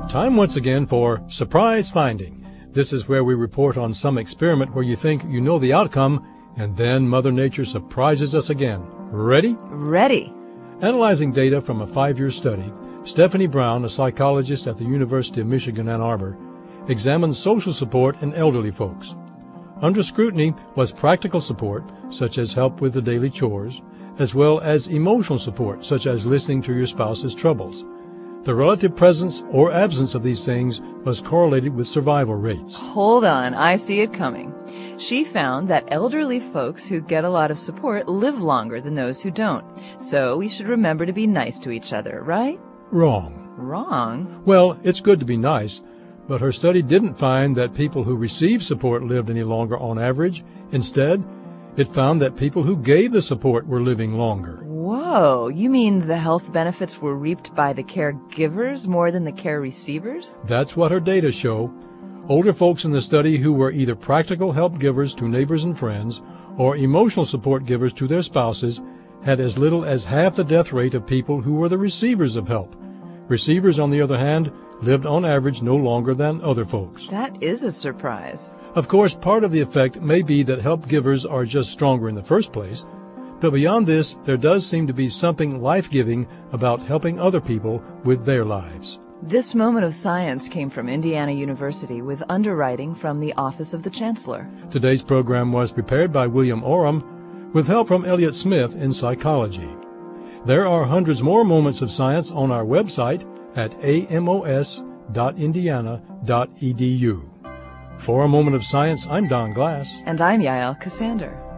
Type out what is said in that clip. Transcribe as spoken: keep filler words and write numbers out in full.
Time once again for Surprise Finding. This is where we report on some experiment where you think you know the outcome, and then Mother Nature surprises us again. Ready? Ready. Analyzing data from a five-year study, Stephanie Brown, a psychologist at the University of Michigan, Ann Arbor, examined social support in elderly folks. Under scrutiny was practical support, such as help with the daily chores, as well as emotional support, such as listening to your spouse's troubles. The relative presence or absence of these things was correlated with survival rates. Hold on, I see it coming. She found that elderly folks who get a lot of support live longer than those who don't. So we should remember to be nice to each other, right? Wrong. Wrong? Well, it's good to be nice, but her study didn't find that people who received support lived any longer on average. Instead, it found that people who gave the support were living longer. Whoa, you mean the health benefits were reaped by the caregivers more than the care receivers? That's what her data show. Older folks in the study who were either practical help givers to neighbors and friends or emotional support givers to their spouses had as little as half the death rate of people who were the receivers of help. Receivers, on the other hand, lived on average no longer than other folks. That is a surprise. Of course, part of the effect may be that help givers are just stronger in the first place, but beyond this, there does seem to be something life-giving about helping other people with their lives. This moment of science came from Indiana University with underwriting from the Office of the Chancellor. Today's program was prepared by William Oram with help from Elliott Smith in psychology. There are hundreds more moments of science on our website at a m o s dot indiana dot e d u. For A Moment of Science, I'm Don Glass. And I'm Yael Cassander.